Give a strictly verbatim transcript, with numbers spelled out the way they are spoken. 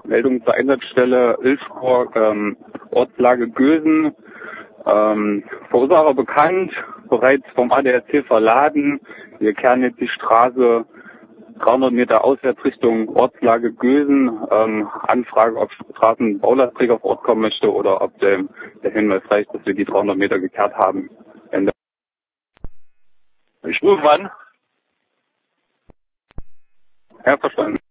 Meldung zur Einsatzstelle Ilfchor, ähm, Ortslage Gösen, ähm, Verursacher bekannt, bereits vom A D A C verladen. Wir kehren jetzt die Straße dreihundert Meter auswärts Richtung Ortslage Gösen. Ähm, Anfrage, ob Straßenbaulastträger vor Ort kommen möchte oder ob der, der Hinweis reicht, dass wir die dreihundert Meter gekehrt haben. Ende. Ich rufe an. Ja, verstanden.